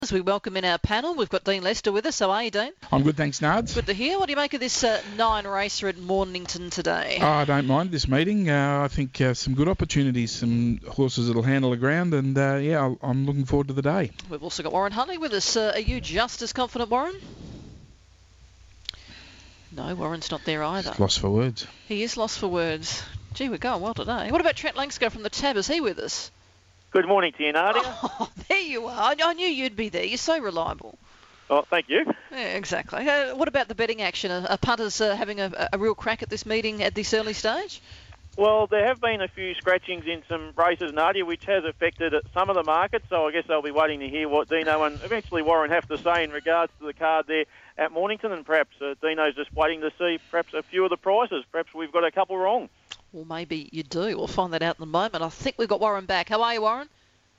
As we welcome in our panel, we've got Dean Lester with us. How are you, Dean? I'm good, thanks, Nards. Good to hear. What do you make of this 9 racer at Mornington today? I don't mind this meeting. I think some good opportunities, some horses that'll handle the ground, and I'm looking forward to the day. We've also got Warren Huntley with us. Are you just as confident, Warren? No, Warren's not there either. Lost for words. He is lost for words. Gee, we're going well today. What about Trent Langscough from the Tab? Is he with us? Good morning to you, Nadia. Oh, there you are. I knew you'd be there. You're so reliable. Oh, thank you. Yeah, exactly. What about the betting action? Are punters having a real crack at this meeting at this early stage? Well, there have been a few scratchings in some races, Nadia, which has affected some of the markets, so I guess they'll be waiting to hear what Dino and eventually Warren have to say in regards to the card there at Mornington, and perhaps Dino's just waiting to see perhaps a few of the prices. Perhaps we've got a couple wrong. Well, maybe you do. We'll find that out in a moment. I think we've got Warren back. How are you, Warren?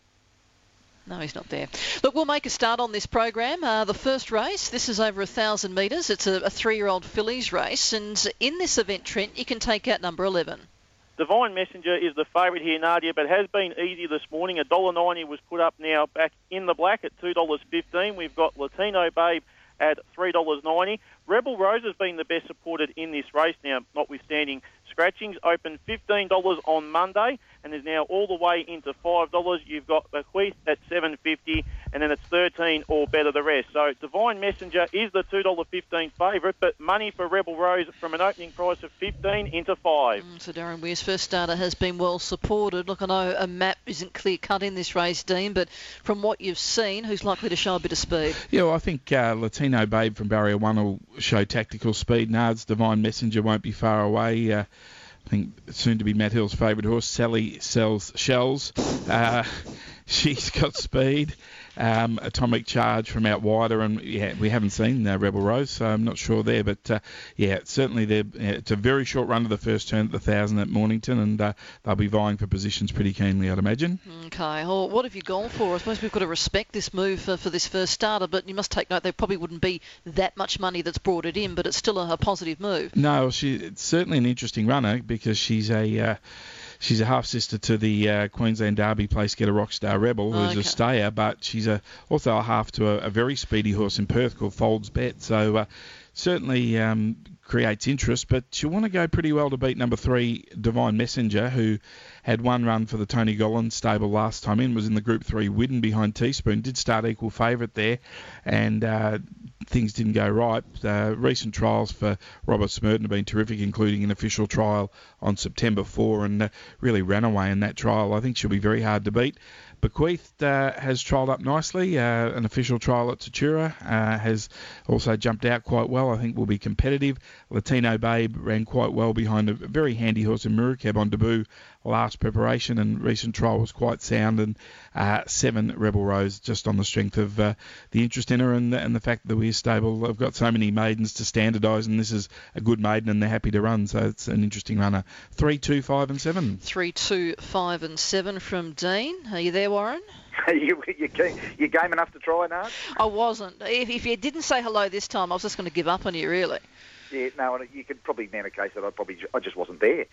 No, he's not there. Look, we'll make a start on this program. The first race, this is over 1,000 metres. It's a 3-year-old fillies race, and in this event, Trent, you can take out number 11. Divine Messenger is the favourite here, Nadia, but has been easy this morning. $1.90 was put up now back in the black at $2.15. We've got Latino Babe at $3.90. Rebel Rose has been the best supported in this race now, notwithstanding scratchings. Opened $15 on Monday and is now all the way into $5. You've got Bequeath at $7.50, and then it's $13 or better the rest. So Divine Messenger is the $2.15 favourite, but money for Rebel Rose from an opening price of $15 into $5. So Darren Weir's first starter has been well supported. Look, I know a map isn't clear cut in this race, Dean, but from what you've seen, who's likely to show a bit of speed? Yeah, well, I think Latino Babe from Barrier 1 will show tactical speed. Nards, Divine Messenger won't be far away. I think soon to be Matt Hill's favourite horse, Sally Sells Shells. She's got speed. Atomic Charge from out wider, and we haven't seen Rebel Rose, so I'm not sure there. But certainly it's a very short run to the first turn at the 1,000 at Mornington, and they'll be vying for positions pretty keenly, I'd imagine. Okay, well, what have you gone for? I suppose we've got to respect this move for this first starter, but you must take note there probably wouldn't be that much money that's brought it in, but it's still a positive move. No, it's certainly an interesting runner because she's a half-sister to the Queensland Derby place getter Rockstar Rebel, who's a stayer, but she's also a half to a very speedy horse in Perth called Folds Bet. So certainly creates interest, but she'll want to go pretty well to beat number 3, Divine Messenger, who had one run for the Tony Gollan stable last time in, was in the Group 3 Widden behind Teaspoon, did start equal favourite there, and things didn't go right. Recent trials for Robert Smurden have been terrific, including an official trial on September 4, and really ran away in that trial. I think she'll be very hard to beat. Bequeath has trialled up nicely. An official trial at Tatura has also jumped out quite well. I think will be competitive. Latino Babe ran quite well behind a very handy horse in Murukeb on debut last preparation, and recent trial was quite sound. And 7 Rebel Rose, just on the strength of the interest in her and the fact that the Weir stable have got so many maidens to standardise, and this is a good maiden and they're happy to run, so it's an interesting runner. 3, 2, 5 and 7. 3, 2, 5 and 7 from Dean. Are you there, Warren? You game enough to try, Nard? I wasn't. If you didn't say hello this time, I was just going to give up on you, really. Yeah, no, you could probably name a case that I just wasn't there.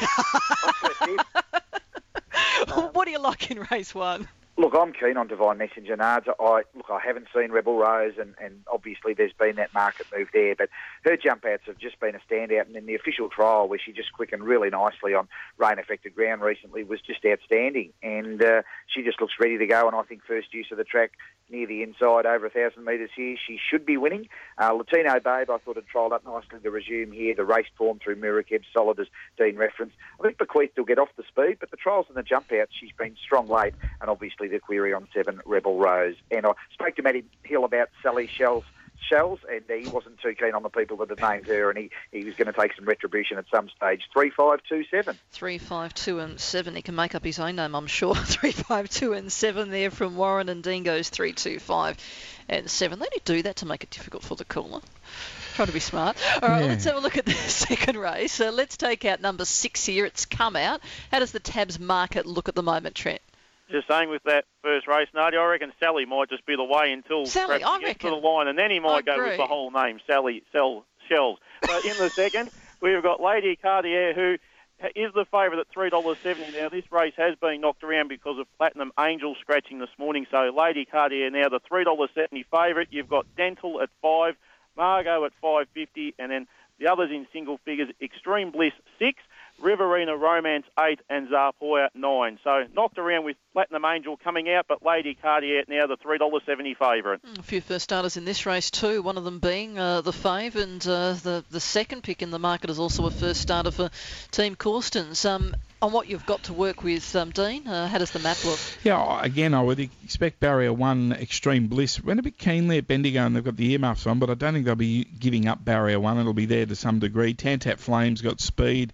What do you like in race 1? Look, I'm keen on Divine Messenger, Nards. I haven't seen Rebel Rose, and obviously there's been that market move there, but her jump outs have just been a standout, and in the official trial where she just quickened really nicely on rain-affected ground recently was just outstanding, and she just looks ready to go, and I think first use of the track near the inside over 1,000 metres here, she should be winning. Latino Babe, I thought had trialled up nicely to resume here. The race form through Murukeb, solid as Dean referenced. I think Bequeath will get off the speed, but the trials and the jump outs, she's been strong late, and obviously the query on 7 Rebel Rose. And I spoke to Matty Hill about Sally Shells, and he wasn't too keen on the people that had named her, and he was going to take some retribution at some stage. 3, 5, 2, 7. 3, 5, 2 and 7. He can make up his own name, I'm sure. 3, 5, 2 and 7 there from Warren, and Dean goes 3, 2, 5 and 7. They only do that to make it difficult for the caller. Trying to be smart. All right, Let's have a look at the second race. Let's take out number 6 here. It's Come Out. How does the Tabs market look at the moment, Trent? Just saying with that first race, Nadia, I reckon Sally might just be the way until Sally, he gets to the line, and then he might go with the whole name, Sally Sells Shells. So in the second, we've got Lady Cartier, who is the favourite at $3.70. Now, this race has been knocked around because of Platinum Angel scratching this morning. So Lady Cartier now the $3.70 favourite. You've got Dental at $5, Margot at $5.50, and then the others in single figures, Extreme Bliss 6, Riverina Romance 8 and Zarpoya 9. So knocked around with Platinum Angel coming out, but Lady Cartier now the $3.70 favourite. A few first starters in this race too, one of them being the Fave, and the second pick in the market is also a first starter for Team Corstens. On what you've got to work with, Dean, how does the map look? Yeah, again, I would expect Barrier 1, Extreme Bliss. Went a bit keenly at Bendigo and they've got the earmuffs on, but I don't think they'll be giving up Barrier 1. It'll be there to some degree. Tantat Flame's got speed.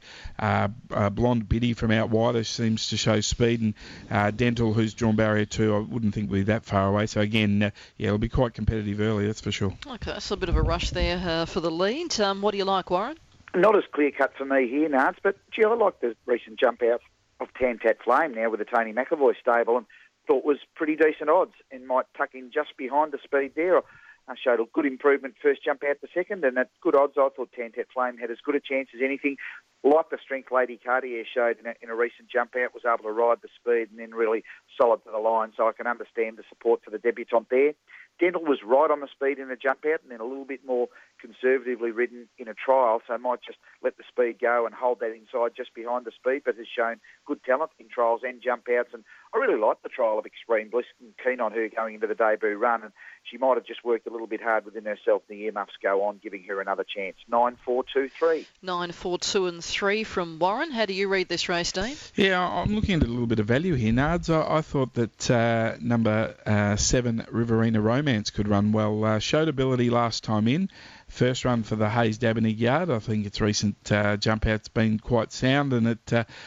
Blonde Biddy from out wider seems to show speed. And Dental, who's drawn Barrier 2, I wouldn't think will be that far away. So again, it'll be quite competitive early, that's for sure. Okay, so a bit of a rush there for the lead. What do you like, Warren? Not as clear-cut for me here, Nards, but, gee, I like the recent jump out of Tantat Flame now with the Tony McAvoy stable and thought was pretty decent odds and might tuck in just behind the speed there. I showed a good improvement first jump out to second, and at good odds I thought Tantat Flame had as good a chance as anything. Like the strength Lady Cartier showed in a recent jump out, was able to ride the speed and then really solid to the line, so I can understand the support for the debutant there. Dental was right on the speed in the jump out and then a little bit more conservatively ridden in a trial, so I might just let the speed go and hold that inside just behind the speed, but has shown good talent in trials and jump outs. And I really like the trial of Extreme Bliss and keen on her going into the debut run, and she might have just worked a little bit hard within herself. The earmuffs go on, giving her another chance. 9, 4, 2, 3. 9, 4, 2 and 3 from Warren. How do you read this race, Dean? Yeah, I'm looking at a little bit of value here, Nards. I thought that number 7, Riverina Romance, could run well. Showed ability last time in. First run for the Hayes Dabennig Yard. I think its recent jump out's been quite sound, and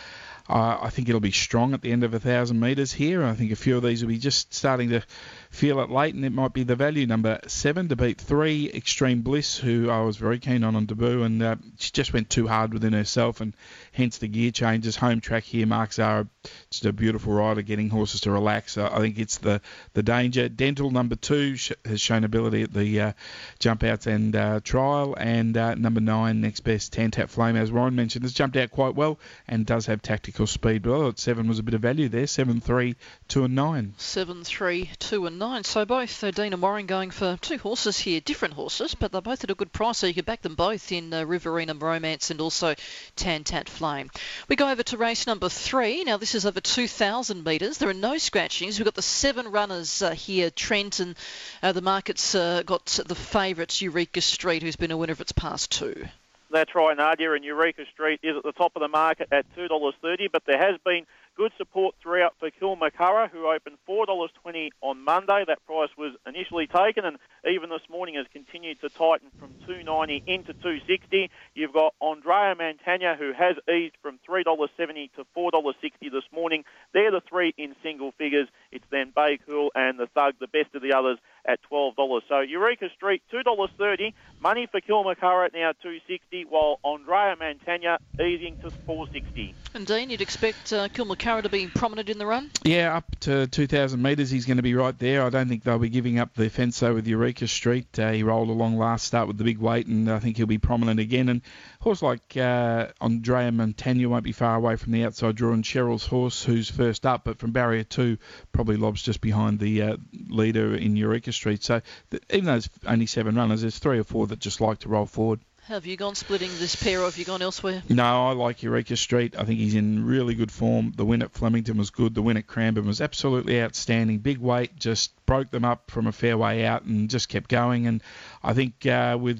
I think it'll be strong at the end of 1,000 metres here. I think a few of these will be just starting to feel it late, and it might be the value number 7 to beat 3, Extreme Bliss, who I was very keen on debut, and she just went too hard within herself, and hence the gear changes. Home track here, Mark Zara, just a beautiful rider, getting horses to relax. I think it's the danger. Dental number 2 has shown ability at the jump outs and trial, and number 9, next best, Tantat Flame, as Warren mentioned, has jumped out quite well and does have tactical speed. But I thought 7 was a bit of value there. 7, 3, 2 and 9. 7, 3, 2 and 9. So both Dean and Warren going for two horses here, different horses, but they're both at a good price, so you could back them both in Riverina Romance and also Tantat Flame. We go over to race number 3. Now this is over 2,000 metres. There are no scratchings. We've got the 7 runners here, Trent, and the market's got the favourites, Eureka Street, who's been a winner of its past 2. That's right, Nadia, and Eureka Street is at the top of the market at $2.30, but there has been good support throughout for Kilmacurra, who opened $4.20 on Monday. That price was initially taken, and even this morning has continued to tighten from $2.90 into $2.60. You've got Andrea Montagna, who has eased from $3.70 to $4.60 this morning. They're the 3 in single figures. It's then Bay Cool and the Thug, the best of the others, at $12. So Eureka Street, $2.30. Money for Kilmacurra now $2.60, while Andrea Montagna easing to $4.60. And Dean, you'd expect Kilmacurra to be prominent in the run? Yeah, up to 2,000 metres, he's going to be right there. I don't think they'll be giving up the fence though with Eureka Street. He rolled along last start with the big weight, and I think he'll be prominent again. And a horse like Andrea Montagna won't be far away from the outside draw, and Cheryl's horse, who's first up, but from barrier 2, probably lobs just behind the leader in Eureka Street. So even though there's only 7 runners, there's 3 or 4 that just like to roll forward. Have you gone splitting this pair, or have you gone elsewhere? No, I like Eureka Street. I think he's in really good form. The win at Flemington was good. The win at Cranbourne was absolutely outstanding. Big weight, just broke them up from a fair way out and just kept going. And I think with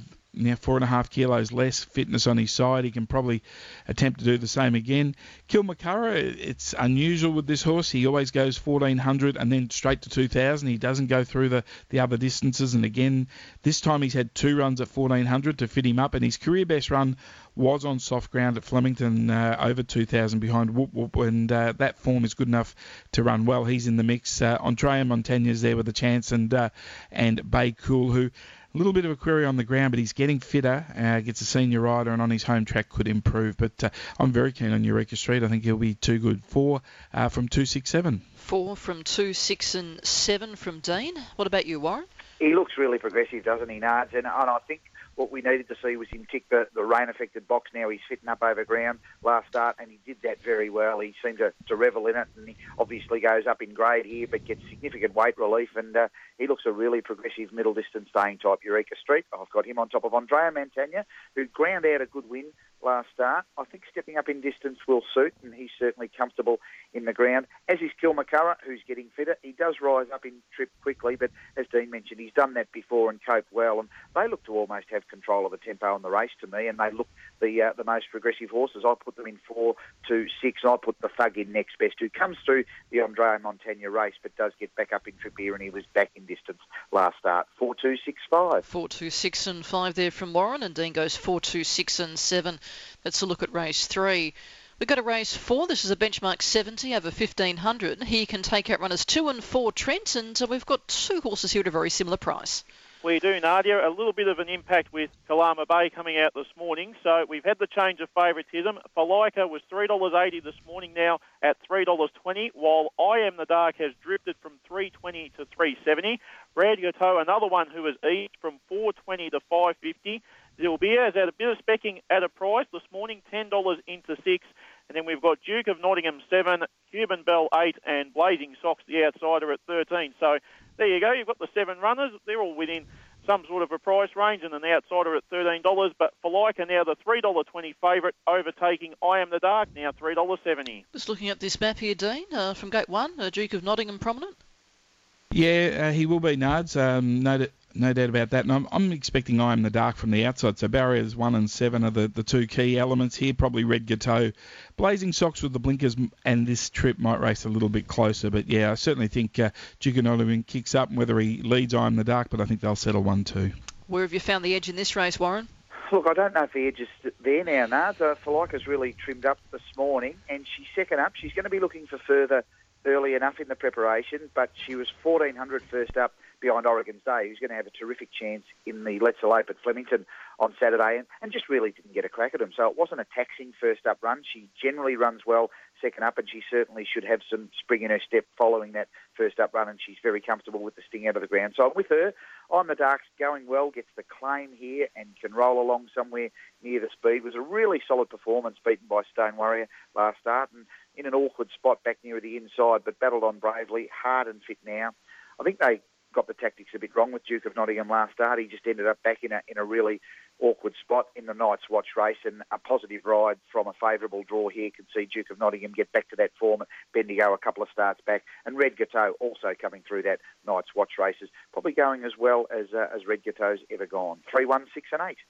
4.5 kilos less fitness on his side, he can probably attempt to do the same again. Kilmacurra, it's unusual with this horse. He always goes 1,400 and then straight to 2,000. He doesn't go through the other distances. And again, this time he's had 2 runs at 1,400 to fit him up. And his career best run was on soft ground at Flemington, over 2,000 behind Whoop Whoop. And that form is good enough to run well. He's in the mix. Andrea Montagna's there with a chance, and Bay Cool, who a little bit of a query on the ground, but he's getting fitter, gets a senior rider, and on his home track could improve. But I'm very keen on Eureka Street. I think he'll be too good. 4 from 2, 6, 7. 4 from 2, 6 and 7 from Dean. What about you, Warren? He looks really progressive, doesn't he, Nards? And I think what we needed to see was him tick the rain-affected box. Now he's fitting up over ground last start, and he did that very well. He seemed to revel in it, and he obviously goes up in grade here, but gets significant weight relief, and he looks a really progressive middle-distance staying type. Eureka Street, I've got him on top of Andrea Montagna, who ground out a good win last start. I think stepping up in distance will suit, and he's certainly comfortable in the ground, as is Kilmacurra, who's getting fitter. He does rise up in trip quickly, but as Dean mentioned, he's done that before and coped well, and they look to almost have control of the tempo in the race to me, and they look the most progressive horses. I put them in 4 to 6, and I put the Thug in next best, who comes through the Andrea Montagna race, but does get back up in trip here, and he was back in distance last start. 4, 2, 6, 5. 4, 2, 6 and 5 there from Warren, and Dean goes 4, 2, 6 and 7. Let's look at race 3. We've got a race 4. This is a benchmark 70 over 1,500. Here you can take out runners 2 and 4 Trent, and we've got 2 horses here at a very similar price. We do, Nadia. A little bit of an impact with Kalama Bay coming out this morning. So we've had the change of favouritism. Falaika was $3.80 this morning, now at $3.20, while I Am the Dark has drifted from $3.20 to $3.70. Brad Gateau, another one who has eased from $4.20 to $5.50. Zilbia has had a bit of specking at a price this morning, $10 into 6. And then we've got Duke of Nottingham 7, Cuban Bell 8, and Blazing Socks, the outsider, at 13. So there you go. You've got the 7 runners. They're all within some sort of a price range, and an outsider at $13. But Falaika now the $3.20 favourite, overtaking I Am the Dark, now $3.70. Just looking at this map here, Dean, from Gate 1, Duke of Nottingham prominent? Yeah, he will be, Nards. No doubt about that. And I'm expecting I Am the Dark from the outside. So barriers 1 and 7 are the 2 key elements here. Probably Red Gateau. Blazing Socks with the blinkers, and this trip might race a little bit closer. But yeah, I certainly think Duke of Nottingham kicks up, and whether he leads I Am the Dark, but I think they'll settle 1-2. Where have you found the edge in this race, Warren? Look, I don't know if the edge is there now, Nards. Falaika's really trimmed up this morning, and she's second up. She's going to be looking for further early enough in the preparation, but she was 1,400 first up behind Oregon's Day, who's going to have a terrific chance in the Let's Elope at Flemington on Saturday, and just really didn't get a crack at him. So it wasn't a taxing first up run. She generally runs well second up, and she certainly should have some spring in her step following that first up run, and she's very comfortable with the sting out of the ground. So with her, I'm the Dark's going well, gets the claim here and can roll along somewhere near the speed. It was a really solid performance, beaten by Stone Warrior last start, and in an awkward spot back near the inside, but battled on bravely, hard and fit now. I think they got the tactics a bit wrong with Duke of Nottingham last start. He just ended up back in a really awkward spot in the Night's Watch race, and a positive ride from a favourable draw here could see Duke of Nottingham get back to that form at Bendigo a couple of starts back, and Red Gateau also coming through that Night's Watch races, probably going as well as Red Gateau's ever gone. 3, 1, 6 and 8.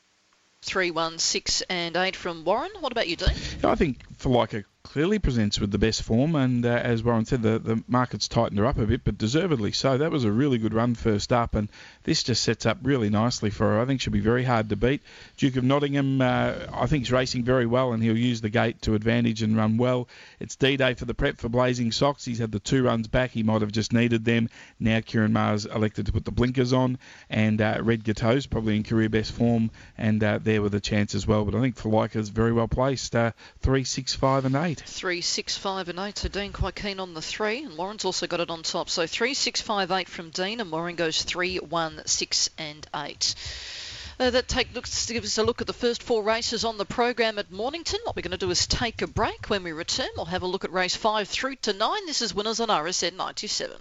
3, 1, 6 and 8 from Warren. What about you, Dean? I think Falaika clearly presents with the best form, and as Warren said, the market's tightened her up a bit, but deservedly so. That was a really good run first up, and this just sets up really nicely for her. I think she'll be very hard to beat. Duke of Nottingham, I think, is racing very well, and he'll use the gate to advantage and run well. It's D-Day for the prep for Blazing Socks. He's had the 2 runs back. He might have just needed them. Now Kieran Maher's elected to put the blinkers on, and Red Gateau's probably in career best form, and there with a chance as well. But I think Falaika's very well placed. 3, 6, 5 and 8. 3, 6, 5 and 8. So Dean quite keen on the 3, and Warren's also got it on top. So 3, 6, 5, 8 from Dean, and Warren goes 3, 1, 6 and 8. That gives us a look at the first 4 races on the program at Mornington. What we're going to do is take a break. When we return, we'll have a look at race 5 through to 9. This is Winners on RSN 97.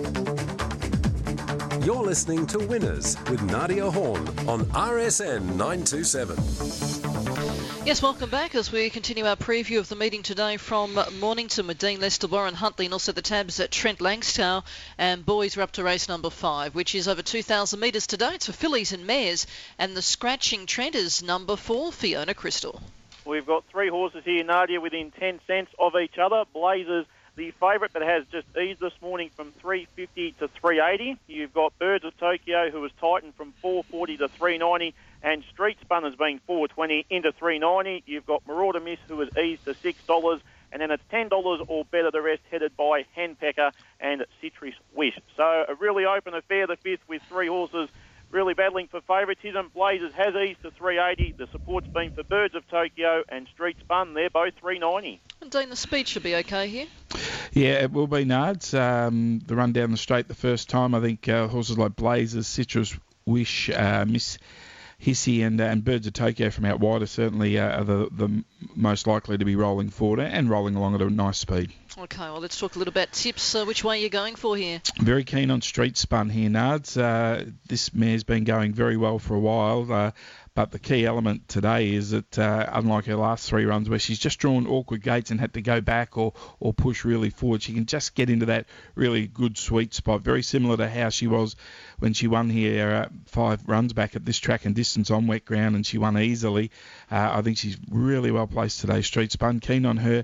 You're listening to Winners with Nadia Horn on RSN 927. Yes, welcome back as we continue our preview of the meeting today from Mornington with Dean Lester, Warren Huntley, and also the tabs at Trent Langstow. And boys, we're up to race number 5, which is over 2,000 metres today. It's for fillies and mares, and the scratching Trent is number 4, Fiona Crystal. We've got 3 horses here, Nadia, within 10 cents of each other. Blazers, the favourite, but has just eased this morning from $3.50 to $3.80. You've got Birds of Tokyo, who has tightened from $4.40 to $3.90. And Street Spun has been $4.20 into $3.90. You've got Marauder Miss, who has eased to $6. And then it's $10 or better, the rest headed by Henpecker and Citrus Wish. So a really open affair, the 5th, with 3 horses really battling for favouritism. Blazers has eased to $3.80. The support's been for Birds of Tokyo and Street Spun. They're both $3.90. And Dean, the speed should be okay here. Yeah, it will be, Nards. The run down the straight the first time, I think horses like Blazers, Citrus Wish, Miss Hissy and Birds of Tokyo from out wide are certainly are the most likely to be rolling forward and rolling along at a nice speed. Okay, well, let's talk a little about tips. Which way are you going for here? Very keen on Street Spun here, Nards. This mare's been going very well for a while. But the key element today is that, unlike her last 3 runs where she's just drawn awkward gates and had to go back or push really forward, she can just get into that really good sweet spot, very similar to how she was when she won here 5 runs back at this track and distance on wet ground, and she won easily. I think she's really well placed today, Street Spun. Keen on her.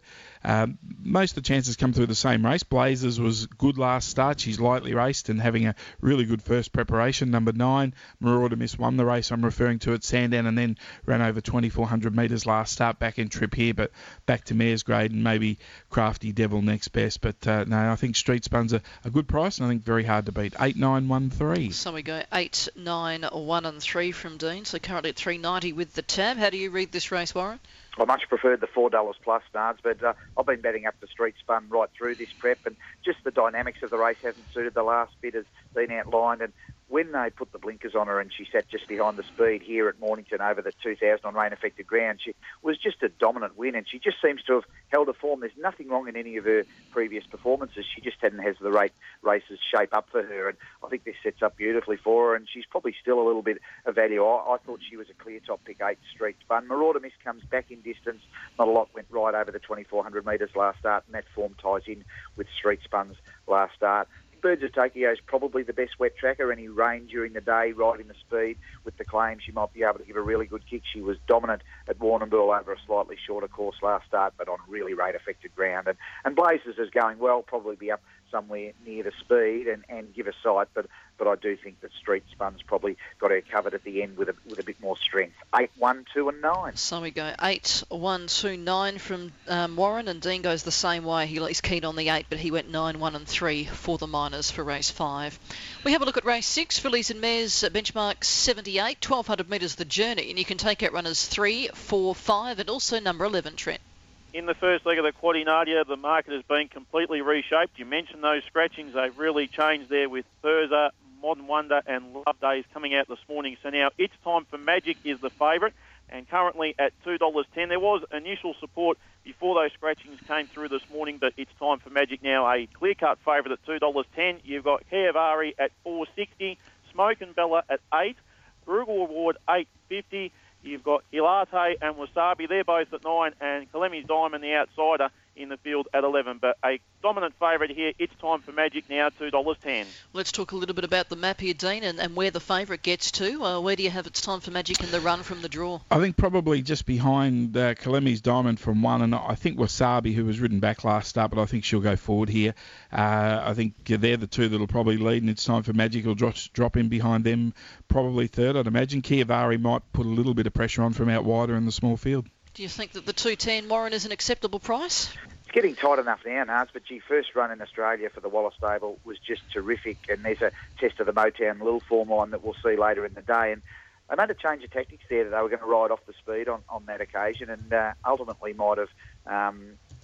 Most of the chances come through the same race. Blazers was good last start. She's lightly raced and having a really good first preparation. Number 9, Marauder Miss, won the race I'm referring to at Sandown and then ran over 2,400 metres last start, back in trip here, but back to mare's grade and maybe Crafty Devil next best. But no, I think Street Spun's a good price and I think very hard to beat. 8, 9, 1, 3. So we go 8, 9, 1 and 3 from Dean. So currently at $3.90 with the tab. How do you read this race, Warren? I much preferred the $4 plus, Nards, but I've been betting up the Street Spun right through this prep, and just the dynamics of the race hasn't suited the last bit as been outlined. And when they put the blinkers on her and she sat just behind the speed here at Mornington over the 2,000 on rain-affected ground, she was just a dominant win, and she just seems to have held her form. There's nothing wrong in any of her previous performances. She just hadn't had the races shape up for her, and I think this sets up beautifully for her, and she's probably still a little bit of value. I thought she was a clear top pick, 8, Street Spun. Marauder Miss comes back in distance. Not a lot went right over the 2,400 metres last start, and that form ties in with Street Spun's last start. Birds of Tokyo is probably the best wet tracker. Any rain during the day, riding the speed with the claim, she might be able to give a really good kick. She was dominant at Warrnambool over a slightly shorter course last start, but on really rain-affected ground. And Blazers is going well, probably be up somewhere near the speed and give a sight, but I do think that Street Spun's probably got her covered at the end with a bit more strength. 8, 1, 2 and 9. So we go 8, 1, 2, 9 from Warren, and Dean goes the same way. He's keen on the 8, but he went 9, 1 and 3 for the Miners for race 5. We have a look at race 6, Fillies and Mares, benchmark 78, 1,200 metres the journey, and you can take out runners 3, 4, 5 and also number 11, Trent. In the first leg of the Quaddy, Nadia, the market has been completely reshaped. You mentioned those scratchings. They've really changed there with Thurza, Modern Wonder and Love Days coming out this morning. So now It's Time for Magic is the favourite, and currently at $2.10. There was initial support before those scratchings came through this morning, but It's Time for Magic now a clear-cut favourite at $2.10. You've got Keavari at $4.60, Smoke and Bella at $8, Brugal Award $8.50. You've got Ilate and Wasabi. They're both at 9, and Kalemi's Diamond, the outsider, in the field at 11. But a dominant favourite here. It's Time for Magic now, $2.10. Let's talk a little bit about the map here, Dean, and where the favourite gets to. Where do you have It's Time for Magic in the run from the draw? I think probably just behind Kalemi's Diamond from 1, and I think Wasabi, who was ridden back last start, but I think she'll go forward here. I think they're the two that'll probably lead, and It's Time for Magic will drop in behind them, probably third, I'd imagine. Keavari might put a little bit of pressure on from out wider in the small field. Do you think that the 2.10, Warren, is an acceptable price? It's getting tight enough now, Nards, but first run in Australia for the Wallace stable was just terrific, and there's a test of the Motown Lil form line that we'll see later in the day, and they made a change of tactics there that they were going to ride off the speed on that occasion, and ultimately might have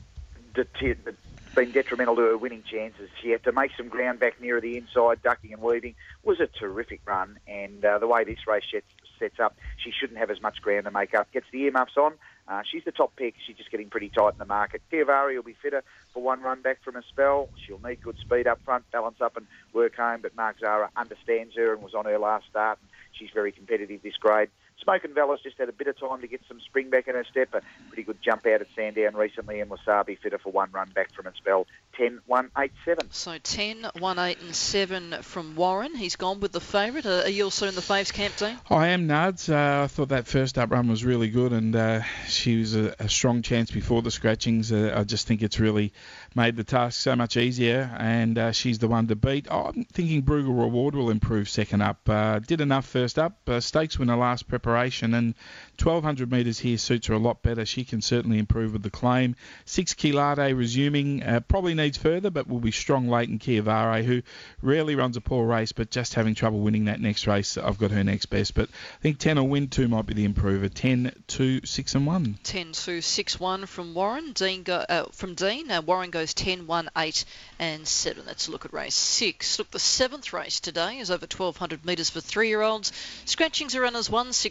been detrimental to her winning chances. She had to make some ground back nearer the inside, ducking and weaving. It was a terrific run, and the way this race sets up, she shouldn't have as much ground to make up. Gets the earmuffs on. She's the top pick. She's just getting pretty tight in the market. Keavari will be fitter for one run back from a spell. She'll need good speed up front, balance up and work home, but Mark Zara understands her and was on her last start. She's very competitive this grade. Smoke and Vella's just had a bit of time to get some spring back in her step. A pretty good jump out at Sandown recently, and Wasabi fitter for one run back from a spell. 10, 1, 8, 7. So 10, 1, 8 and 7 from Warren. He's gone with the favourite. Are you also in the faves camp, Dean? I am, Nards. I thought that first up run was really good, and she was a strong chance before the scratchings. I just think it's really made the task so much easier, and she's the one to beat. I'm thinking Brugal Reward will improve second up. Did enough first up. Stakes winner last preparation, and 1,200 metres here suits her a lot better. She can certainly improve with the claim. 6 Kilade resuming. Probably needs further, but will be strong late in Keavari, who rarely runs a poor race, but just having trouble winning that next race. I've got her next best, but I think 10 will win. 2 might be the improver. 10, 2, 6 and 1. 10, 2, 6, 1 from Warren. Warren goes 10, 1, 8 and 7. Let's look at race 6. Look, the 7th race today is over 1,200 metres for 3-year-olds. Scratchings are runners 1, 6,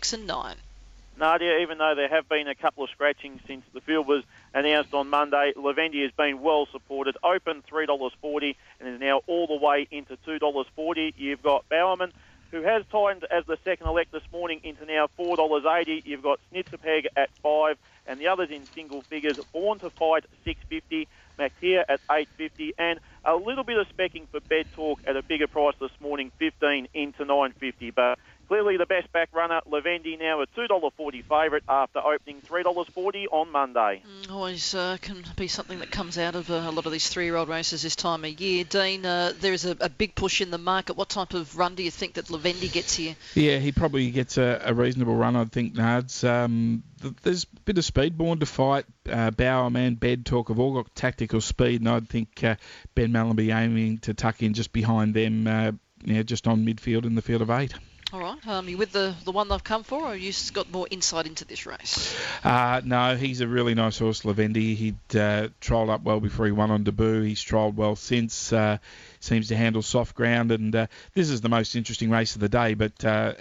6 and 9. Nadia, even though there have been a couple of scratchings since the field was announced on Monday, Lavendi has been well supported. Open $3.40 and is now all the way into $2.40. You've got Bowerman, who has tightened as the second elect this morning into now $4.80. You've got Snitzerpeg at $5, and the others in single figures. Born to Fight $6.50, Mactier at $8.50, and a little bit of specking for Bed Talk at a bigger price this morning, 15 into $9.50. But clearly the best back runner, Lavendi, now a $2.40 favourite after opening $3.40 on Monday. Always can be something that comes out of a lot of these 3-year-old races this time of year. Dean, there is a big push in the market. What type of run do you think that Lavendi gets here? Yeah, he probably gets a reasonable run, I think, Nards. There's a bit of speed. Born to Fight, Bowerman, Bed Talk have all got tactical speed, and I'd think Ben Mallaby aiming to tuck in just behind them, just on midfield in the field of 8. All right. You with the one they've come for, or have you got more insight into this race? No, he's a really nice horse, Lavendi. He'd trialled up well before he won on debut. He's trialled well since. Seems to handle soft ground, and this is the most interesting race of the day. But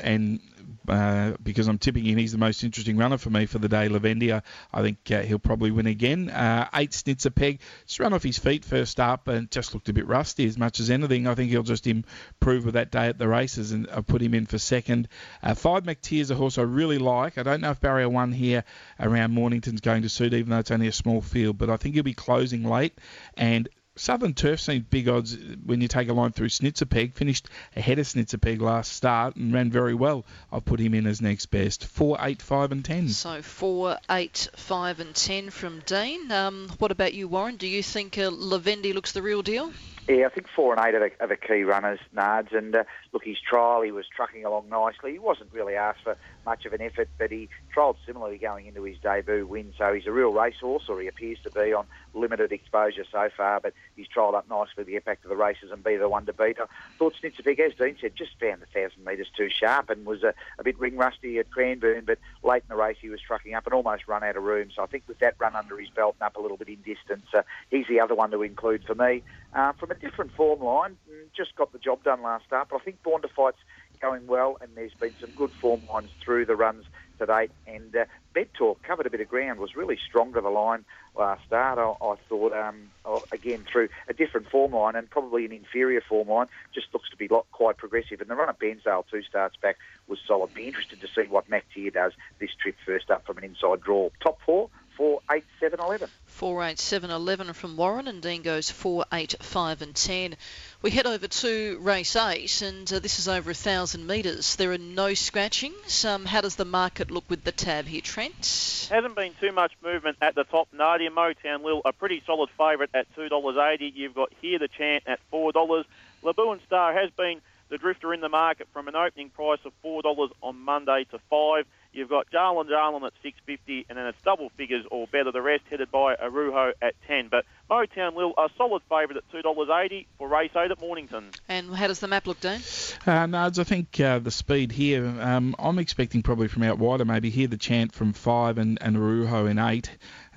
because I'm tipping in, he's the most interesting runner for me for the day, Lavendi. I think he'll probably win again. 8 Snitzerpeg, just run off his feet first up and just looked a bit rusty as much as anything. I think he'll just improve with that day at the races, and I'll put him in for second. 5 Mactier is a horse I really like. I don't know if barrier 1 here around Mornington's going to suit, even though it's only a small field, but I think he'll be closing late. And Southern Turf seems big odds when you take a line through Snitzerpeg. Finished ahead of Snitzerpeg last start and ran very well. I'll put him in as next best. 4, 8, 5 and 10. So 4, 8, 5 and 10 from Dean. What about you, Warren? Do you think Lavendi looks the real deal? Yeah, I think 4 and 8 are the key runners, Nards. And look, his trial, he was trucking along nicely. He wasn't really asked for much of an effort, but he trialled similarly going into his debut win. So he's a real racehorse, or he appears to be, on limited exposure so far. But he's trialled up nicely to get back to the races and be the one to beat. I thought Snitzerpeg, as Dean said, just found the 1,000 metres too sharp and was a bit ring rusty at Cranbourne. But late in the race, he was trucking up and almost run out of room. So I think with that run under his belt and up a little bit in distance, he's the other one to include for me. From a different form line, just got the job done last start, but I think Born to Fight's going well, and there's been some good form lines through the runs to date. And Bed Talk covered a bit of ground, was really strong to the line last start. I thought, again, through a different form line and probably an inferior form line, just looks to be quite progressive. And the run at Bensdale 2 starts back was solid. Be interested to see what Mactier does this trip first up from an inside draw. Top 4. 4, 8, 7, 11. 4, 8, 7, 11 from Warren, and Dean goes 4, 8, 5 and 10. We head over to race 8, and this is over 1,000 metres. There are no scratchings. How does the market look with the tab here, Trent? Hasn't been too much movement at the top. Nadia, Motown Lil, a pretty solid favourite at $2.80. You've got Here the Chant at $4. Labu and Star has been the drifter in the market from an opening price of $4 on Monday to $5. You've got Jarlin at $6.50, and then it's double figures or better. The rest headed by Arujo at $10. But Motown Lil, a solid favourite at $2.80 for race 8 at Mornington. And how does the map look, Dean? Nards, I think the speed here, I'm expecting probably from out wider, maybe Hear the Chant from 5 and Arujo in 8.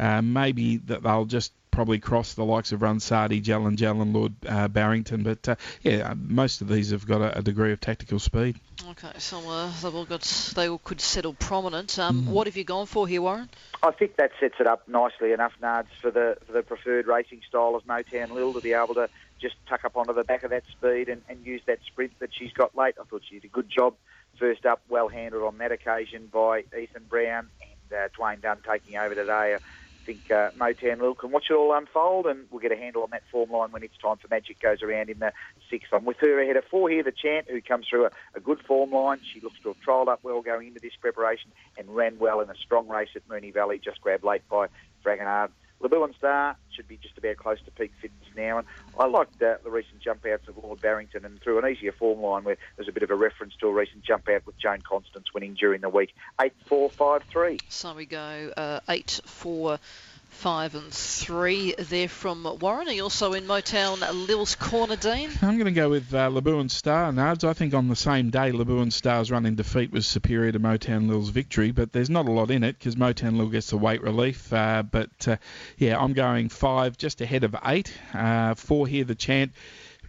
Maybe that they'll just probably cross the likes of Runsardi, Jallan, Lord Barrington, but most of these have got a degree of tactical speed. Okay, so they all could settle prominent. What have you gone for here, Warren? I think that sets it up nicely enough, Nards, for the preferred racing style of Motown Lil to be able to just tuck up onto the back of that speed and use that sprint that she's got late. I thought she did a good job first up, well handled on that occasion by Ethan Brown, and Dwayne Dunn taking over today. I think Motown Lil can watch it all unfold, and we'll get a handle on that form line when it's time for Magic goes around in the 6th. I'm with her ahead of 4 Here the Chant, who comes through a good form line. She looks to have trialled up well going into this preparation and ran well in a strong race at Moonee Valley, just grabbed late by Fragonard. Labu and Star should be just about close to peak fitness now, and I liked the recent jump outs of Lord Barrington, and through an easier form line where there's a bit of a reference to a recent jump out with Joan Constance winning during the week. 8, 4, 5, 3. So we go 8, 4, 5 and 3 there from Warren. Are you also in Motown Lil's corner, Dean? I'm going to go with Labu and Star, Nards. I think on the same day, Labu and Star's run in defeat was superior to Motown Lil's victory, but there's not a lot in it because Motown Lil gets the weight relief. I'm going 5 just ahead of 8. 4 Here the Chant.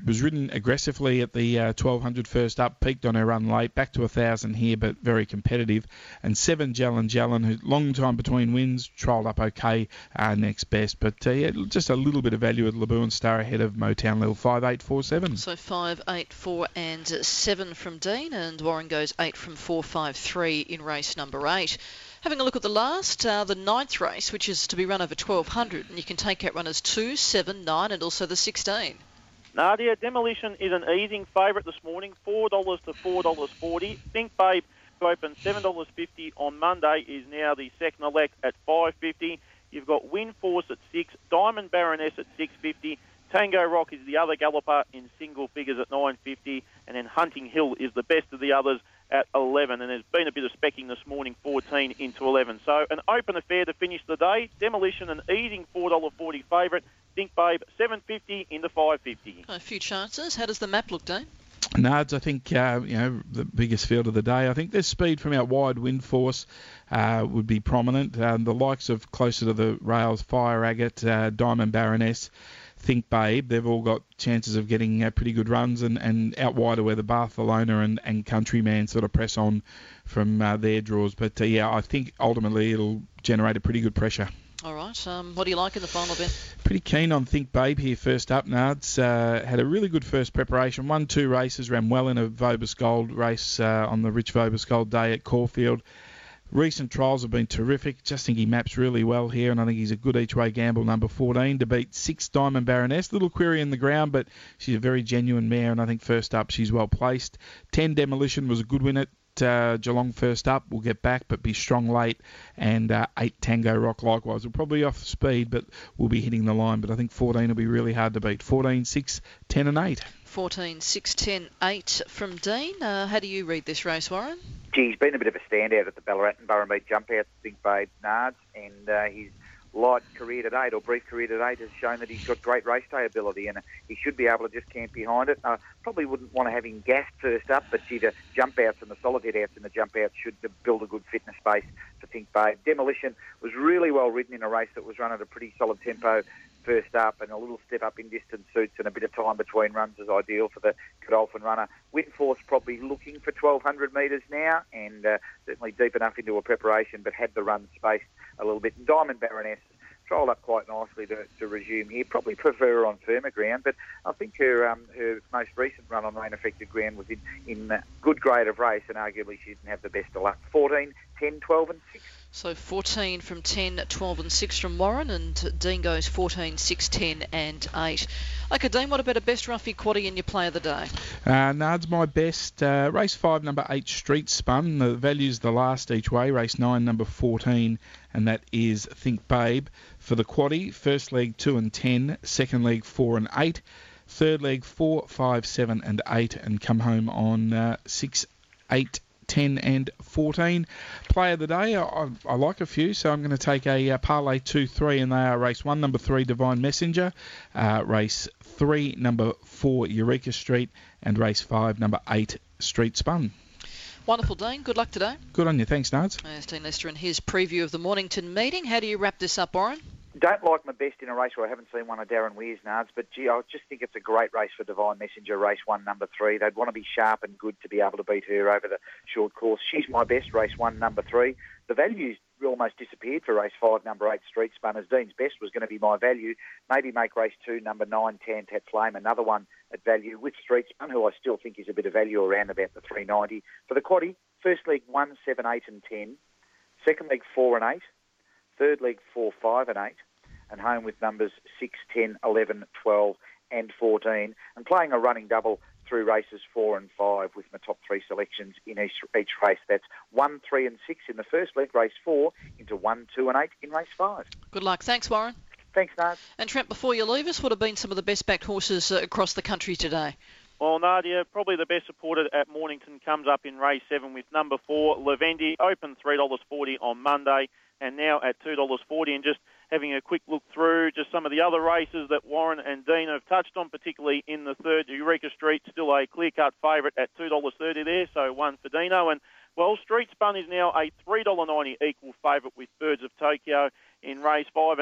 was ridden aggressively at the 1200 first up, peaked on her run late, back to 1,000 here, but very competitive. And 7 Jallan, who long time between wins, trialled up okay next best. But just a little bit of value at Labuan Star ahead of Motown Lil 5, 8, 4, 7. So 5, 8, 4 and 7 from Dean, and Warren goes 8 from 4, 5, 3 in race number 8. Having a look at the last, the 9th race, which is to be run over 1200, and you can take out runners 2, 7, 9 and also the 16. Nadia, Demolition is an easing favourite this morning, $4 to $4.40. Think Babe, who opened $7.50 on Monday, is now the second elect at $5.50. You've got Wind Force at 6, Diamond Baroness at $6.50. Tango Rock is the other galloper in single figures at $9.50, and then Hunting Hill is the best of the others at 11, and there's been a bit of specking this morning, 14 into 11. So an open affair to finish the day. Demolition, an easing $4.40 favourite. Think Babe, $7.50 into $5.50. A few chances. How does the map look, Dane? Nards, I think, the biggest field of the day. I think there's speed from out wide. Wind Force would be prominent. The likes of closer to the rails, Fire Agate, Diamond Baroness, Think Babe, they've all got chances of getting pretty good runs, and out wider where the Barcelona and Countryman sort of press on from their draws. But I think ultimately it'll generate a pretty good pressure. All right. What do you like in the final, Ben? Pretty keen on Think Babe here first up, Nards. Had a really good first preparation. Won 2 races, ran well in a Vobis Gold race on the Rich Vobis Gold day at Caulfield. Recent trials have been terrific. Just think he maps really well here, and I think he's a good each-way gamble, number 14, to beat 6 Diamond Baroness. Little query in the ground, but she's a very genuine mare, and I think first up she's well placed. 10 Demolition was a good win at Geelong first up. Will get back, but be strong late. And 8 Tango Rock likewise. Will probably off speed, but will be hitting the line. But I think 14 will be really hard to beat. 14, 6, 10 and 8. 14, 6, 10, 8 from Dean. How do you read this race, Warren? He's been a bit of a standout at the Ballarat and Burrumbee jump out, Think Babe, Nards, and his light career to date, or brief career to date, has shown that he's got great race day ability, and he should be able to just camp behind it. Probably wouldn't want to have him gassed first up, but the jump outs and the solid head outs in the jump outs should build a good fitness base for Think Babe. Demolition was really well ridden in a race that was run at a pretty solid tempo first up, and a little step up in distance suits, and a bit of time between runs is ideal for the Godolphin runner. Wind Force probably looking for 1,200 metres now, and certainly deep enough into a preparation, but had the run spaced a little bit. Diamond Baroness trialled up quite nicely to resume here. Probably prefer her on firmer ground, but I think her most recent run on rain-affected ground was in good grade of race, and arguably she didn't have the best of luck. 14, 10, 12 and 6. So 14 from 10, 12 and 6 from Warren, and Dean goes 14, 6, 10 and 8. Okay, Dean, what about a best roughie quaddie in your play of the day? Nard's my best. Race 5, number 8, Street Spun. The value's the last each way. Race 9, number 14, and that is Think Babe. For the quaddie, first leg 2 and 10, second leg 4 and 8, third leg 4, 5, 7 and 8, and come home on 6, 8, 10 and 14. Play of the day, I like a few, so I'm going to take a parlay 2, 3, and they are race 1, number 3, Divine Messenger, race 3, number 4, Eureka Street, and race 5, number 8, Street Spun. Wonderful, Dean. Good luck today. Good on you. Thanks, Nards. There's Dean Lester in his preview of the Mornington meeting. How do you wrap this up, Warren? Don't like my best in a race where I haven't seen one of Darren Weir's, Nards, but gee, I just think it's a great race for Divine Messenger, race 1, number 3. They'd want to be sharp and good to be able to beat her over the short course. She's my best, race 1, number 3. The value's almost disappeared for race 5, number 8, Street Spun, as Dean's best was going to be my value. Maybe make race 2, number 9, Tantat Flame, another one at value with Street Spun, who I still think is a bit of value around about the 390. For the quaddie, first leg 1, 7, 8 and 10, second leg 4 and 8, third leg 4, 5 and 8, and home with numbers 6, 10, 11, 12 and 14, and playing a running double through races 4 and 5 with my top 3 selections in each race. That's 1, 3 and 6 in the first leg, race 4, into 1, 2 and 8 in race 5. Good luck. Thanks, Warren. Thanks, Nard. And Trent, before you leave us, what have been some of the best backed horses across the country today? Well, Nadia, probably the best supported at Mornington comes up in race 7 with number 4, Lavendi, open $3.40 on Monday, and now at $2.40. And just having a quick look through just some of the other races that Warren and Dean have touched on, particularly in the third, Eureka Street, still a clear-cut favourite at $2.30 there, so one for Dino. And, well, Street Spun is now a $3.90 equal favourite with Birds of Tokyo in race 5. And then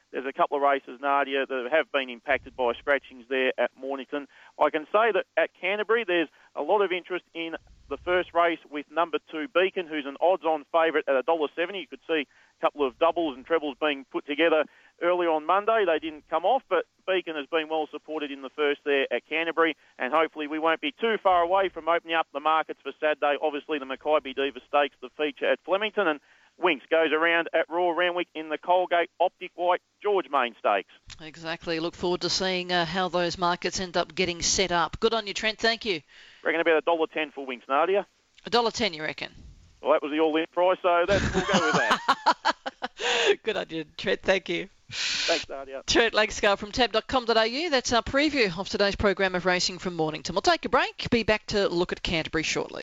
there's a couple of races, Nadia, that have been impacted by scratchings there at Mornington. I can say that at Canterbury, there's a lot of interest in the first race with number 2 Beacon, who's an odds-on favourite at $1.70. You could see a couple of doubles and trebles being put together early on Monday. They didn't come off, but Beacon has been well supported in the first there at Canterbury, and hopefully we won't be too far away from opening up the markets for Saturday. Obviously, the Mackay Diva Stakes, the feature at Flemington, and Winks goes around at Royal Randwick in the Colgate Optic White George Main Stakes. Exactly. Look forward to seeing how those markets end up getting set up. Good on you, Trent. Thank you. Reckon about $1.10 for Winks, Nadia. $1.10, you reckon? Well, that was the all-in price, so we'll go with that. Good on you, Trent. Thank you. Thanks, Nadia. Trent Lakescale from tab.com.au. That's our preview of today's program of racing from Mornington. We'll take a break. Be back to look at Canterbury shortly.